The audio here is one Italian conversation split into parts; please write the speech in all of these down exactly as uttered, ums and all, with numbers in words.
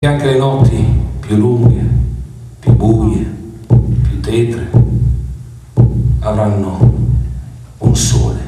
E anche le notti più lunghe, più buie, più tetre avranno un sole.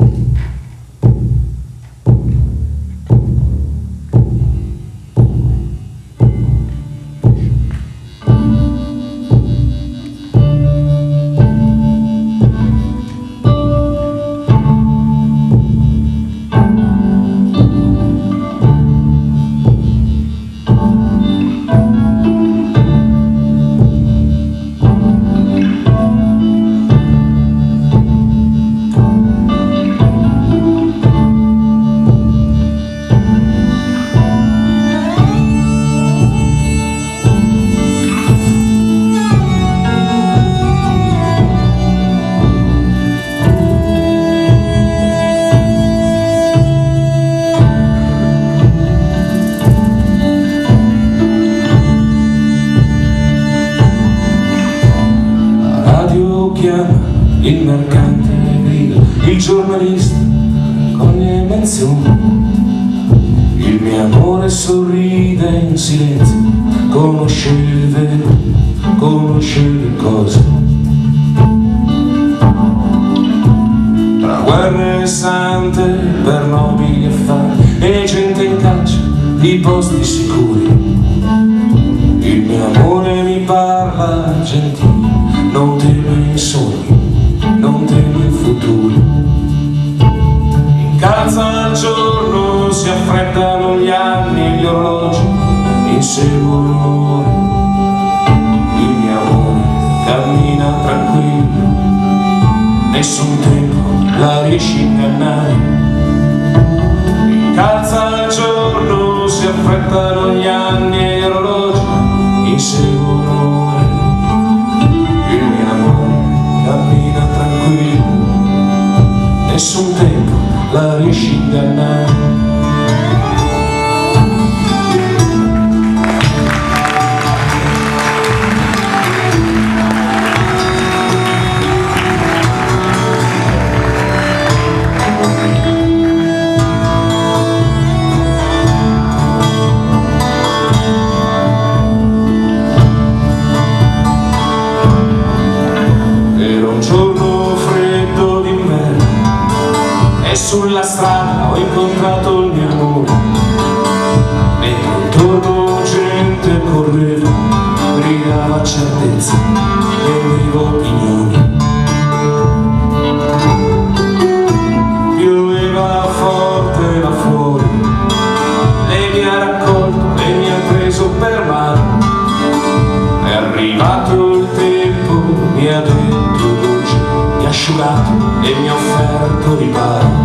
Il mercante grida, il giornalista coglie menzioni, il mio amore sorride in silenzio, conosce il vero, conosce le cose. Tra guerre sante per nobili affari e gente in caccia di posti sicuri, il mio amore mi parla gentile, non teme i sogni, non teme il futuro. Incalza il giorno, si affrettano gli anni e gli orologi inseguono ore. Il mio amore cammina tranquillo, nessun tempo la riesce a ingannare. Incalza il giorno, si affrettano gli anni e gli orologi inseguono ore. Il mio amore cammina tranquillo, nessun tempo la riesce a ingannare. Sulla strada ho incontrato il mio amore, mentre intorno gente correva, gridava certezza e vivo opinioni. Pioveva forte là fuori, lei mi ha raccolto e mi ha preso per mano. È arrivato il tempo, mi ha detto dolce, mi ha asciugato e mi ha offerto riparo.